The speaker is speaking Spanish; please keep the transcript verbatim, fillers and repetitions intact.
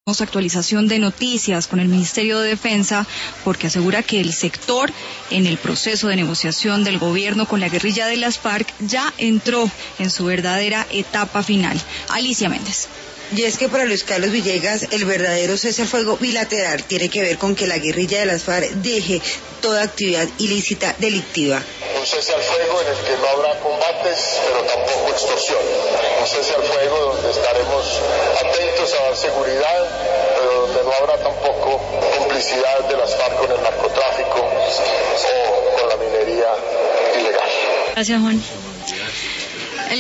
Actualización de noticias con el Ministerio de Defensa, porque asegura que el sector en el proceso de negociación del gobierno con la guerrilla de las FARC ya entró en su verdadera etapa final. Alicia Méndez. Y es que para Luis Carlos Villegas el verdadero cese al fuego bilateral tiene que ver con que la guerrilla de las FARC deje toda actividad ilícita delictiva. Un cese al fuego en el que no habrá combates, pero tampoco extorsión. Un cese al fuego donde estaremos atentos a dar seguridad, pero donde no habrá tampoco complicidad de las FARC con el narcotráfico o con la minería ilegal. Gracias, Juan.